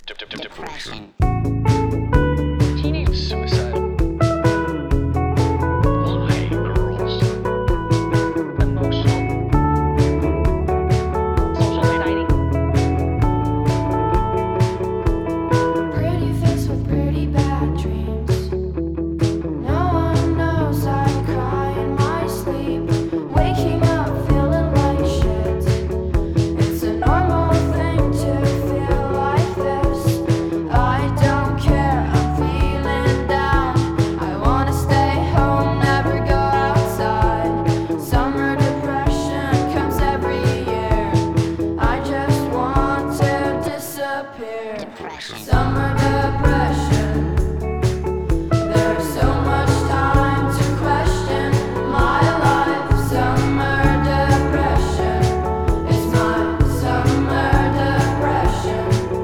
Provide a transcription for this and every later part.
Depression. Teenage suicidal. Why, girls? Emotional. Social anxiety. Pretty face with pretty bad dreams. No one knows I cry in my sleep. Waking up feeling like shit. It's a normal thing to feel like this. I don't care, I'm feeling down. I wanna stay home, never go outside. Summer depression comes every year. I just want to disappear. Depression. Summer depression. There's so much time to question my life. Summer depression is my summer depression.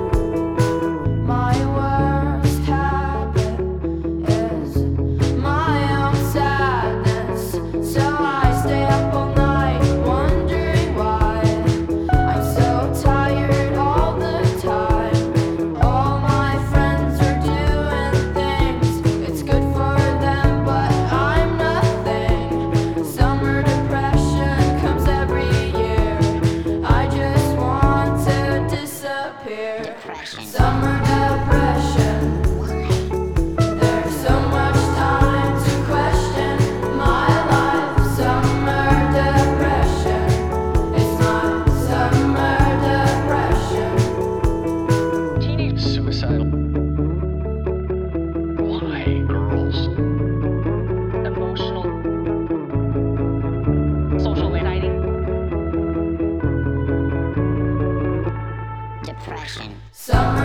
My worst habit is my own sadness. So I stay up all night wondering why. I'm so tired all the time. All my friends are doing things. It's good for them, but I'm nothing. Summer depression comes every year. I just want to disappear. Depression. Summer depression. There's so much time to question my life. Summer depression. It's my summer depression. Teenage suicidal. Why, girls? Emotional. Social anxiety. Depression. Summer